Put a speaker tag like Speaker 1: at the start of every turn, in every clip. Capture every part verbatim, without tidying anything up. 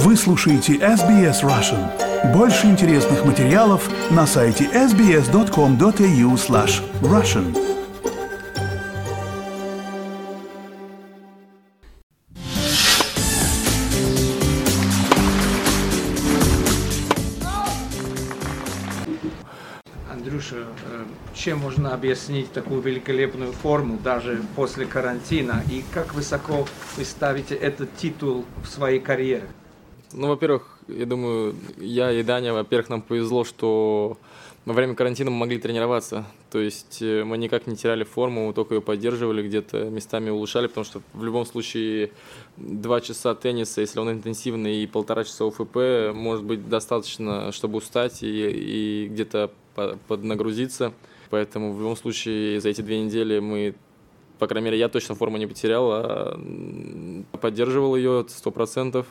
Speaker 1: Вы слушаете эс би эс Russian. Больше интересных материалов на сайте эс би эс точка ком точка эй ю слэш Russian.
Speaker 2: Андрюша, чем можно объяснить такую великолепную форму даже после карантина? И как высоко вы ставите этот титул в своей карьере?
Speaker 3: Ну, во-первых, я думаю, я и Даня, во-первых, нам повезло, что во время карантина мы могли тренироваться. То есть мы никак не теряли форму, мы только ее поддерживали, где-то местами улучшали, потому что в любом случае два часа тенниса, если он интенсивный, и полтора часа ОФП, может быть достаточно, чтобы устать и, и где-то поднагрузиться. Поэтому в любом случае за эти две недели мы, по крайней мере, я точно форму не потерял, а поддерживал ее сто процентов.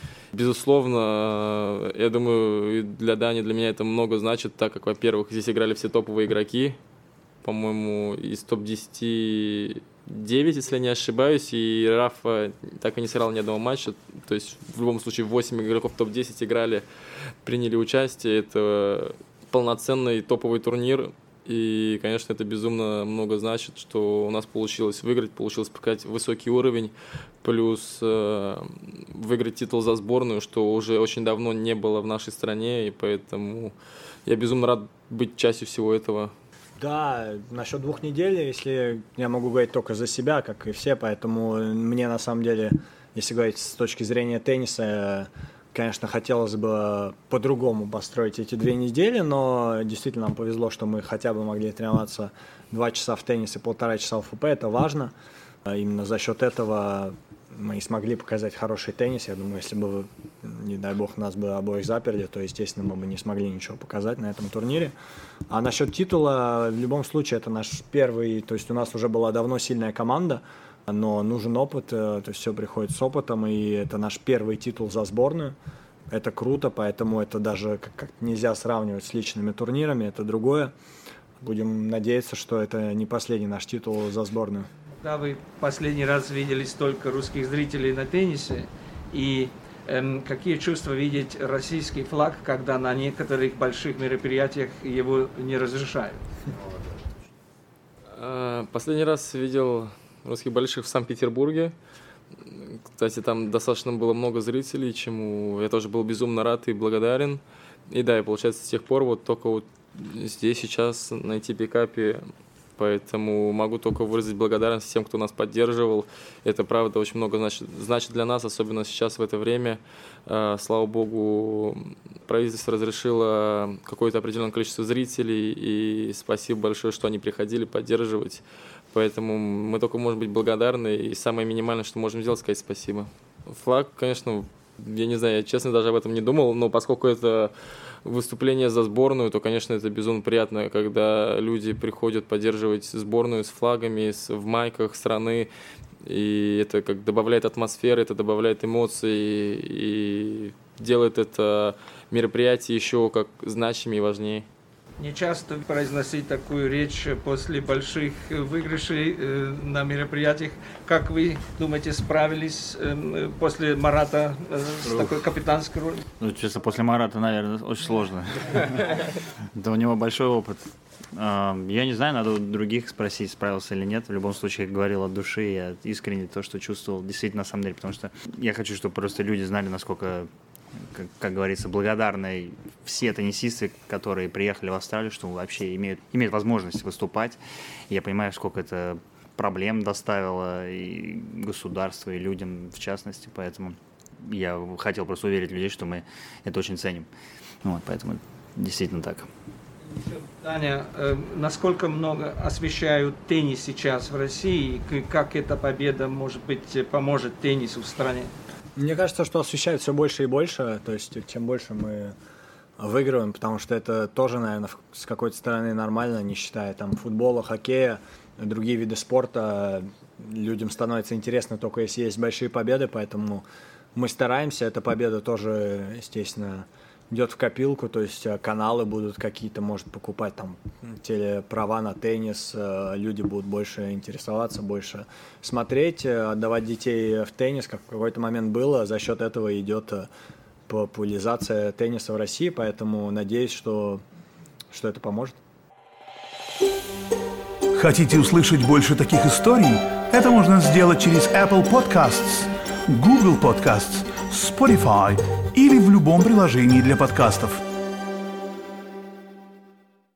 Speaker 3: Безусловно, я думаю, для Дани, для меня это много значит, так как, во-первых, здесь играли все топовые игроки, по-моему, из топ десять девять, если я не ошибаюсь, и Рафа так и не сыграл ни одного матча, то есть в любом случае восемь игроков топ десять играли, приняли участие, это полноценный топовый турнир, и, конечно, это безумно много значит, что у нас получилось выиграть, получилось показать высокий уровень, плюс э, выиграть титул за сборную, что уже очень давно не было в нашей стране, и поэтому я безумно рад быть частью всего этого.
Speaker 4: Да, насчет двух недель, если я могу говорить только за себя, как и все, поэтому мне на самом деле, если говорить с точки зрения тенниса, конечно, хотелось бы по-другому построить эти две недели, но действительно нам повезло, что мы хотя бы могли тренироваться два часа в теннисе, полтора часа в ФП, это важно. Именно за счет этого мы и смогли показать хороший теннис. Я думаю, если бы, не дай бог, нас бы обоих заперли, то, естественно, мы бы не смогли ничего показать на этом турнире. А насчет титула, в любом случае, это наш первый, то есть у нас уже была давно сильная команда, но нужен опыт, то есть все приходит с опытом, и это наш первый титул за сборную. Это круто, поэтому это даже как нельзя сравнивать с личными турнирами, это другое. Будем надеяться, что это не последний наш титул за сборную.
Speaker 2: Да, вы последний раз видели столько русских зрителей на теннисе, и эм, какие чувства видеть российский флаг, когда на некоторых больших мероприятиях его не разрешают?
Speaker 3: Последний раз видел русских больших в Санкт-Петербурге. Кстати, там достаточно было много зрителей, чему я тоже был безумно рад и благодарен. И да, и получается с тех пор вот только вот здесь сейчас на эй ти пи-капе, поэтому могу только выразить благодарность всем, кто нас поддерживал. Это, правда, очень много значит, значит для нас, особенно сейчас в это время. Слава богу, правительство разрешило какое-то определенное количество зрителей, и спасибо большое, что они приходили поддерживать. Поэтому мы только можем быть благодарны, и самое минимальное, что можем сделать, сказать спасибо. Флаг, конечно, я не знаю, я честно даже об этом не думал, но поскольку это выступление за сборную, то, конечно, это безумно приятно, когда люди приходят поддерживать сборную с флагами, с, в майках страны, и это как добавляет атмосферы, это добавляет эмоций, и делает это мероприятие еще как значимее и важнее.
Speaker 2: Не часто произносить такую речь после больших выигрышей э, на мероприятиях. Как вы думаете, справились э, после Марата э, с Ух. такой капитанской ролью?
Speaker 5: Ну, честно, после Марата, наверное, очень сложно. Да, у него большой опыт. Я не знаю, надо у других спросить, справился или нет. В любом случае, я говорил от души, я искренне то, что чувствовал, действительно, на самом деле, потому что я хочу, чтобы просто люди знали, насколько... Как, как говорится, благодарны все теннисисты, которые приехали в Австралию, что вообще имеют, имеют возможность выступать. Я понимаю, сколько это проблем доставило и государству, и людям в частности. Поэтому я хотел просто уверить людей, что мы это очень ценим. Вот, поэтому действительно так.
Speaker 2: Таня, э, насколько много освещают теннис сейчас в России, и как эта победа, может быть, поможет теннису в стране?
Speaker 4: Мне кажется, что освещают все больше и больше, то есть чем больше мы выигрываем, потому что это тоже, наверное, с какой-то стороны нормально, не считая там футбола, хоккея, другие виды спорта. Людям становится интересно только если есть большие победы, поэтому мы стараемся, эта победа тоже, естественно, идет в копилку, то есть каналы будут какие-то, может, покупать там телеправа на теннис, люди будут больше интересоваться, больше смотреть, отдавать детей в теннис, как в какой-то момент было, за счет этого идет популяризация тенниса в России, поэтому надеюсь, что, что это поможет.
Speaker 1: Хотите услышать больше таких историй? Это можно сделать через Apple Podcasts, Google Podcasts, Spotify или в любом приложении для подкастов.